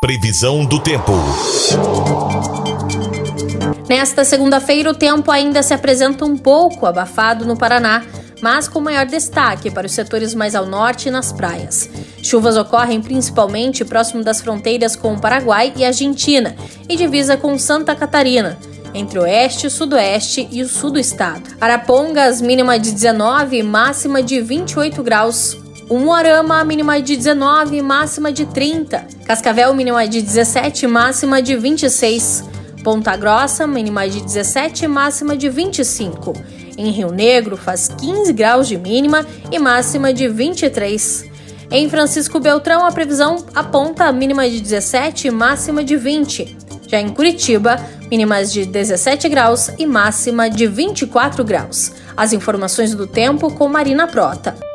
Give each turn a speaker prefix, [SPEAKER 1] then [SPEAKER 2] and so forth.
[SPEAKER 1] Previsão do tempo.
[SPEAKER 2] Nesta segunda-feira, o tempo ainda se apresenta um pouco abafado no Paraná, mas com maior destaque para os setores mais ao norte e nas praias. Chuvas ocorrem principalmente próximo das fronteiras com o Paraguai e Argentina e divisa com Santa Catarina, entre o oeste, o sudoeste e o sul do estado. Arapongas, mínima de 19, máxima de 28 graus. Umuarama, mínima de 19, máxima de 30. Cascavel, mínima de 17, máxima de 26. Ponta Grossa, mínima de 17, máxima de 25. Em Rio Negro, faz 15 graus de mínima e máxima de 23. Em Francisco Beltrão, a previsão aponta a mínima de 17, máxima de 20. Já em Curitiba, mínimas de 17 graus e máxima de 24 graus. As informações do tempo com Marina Prota.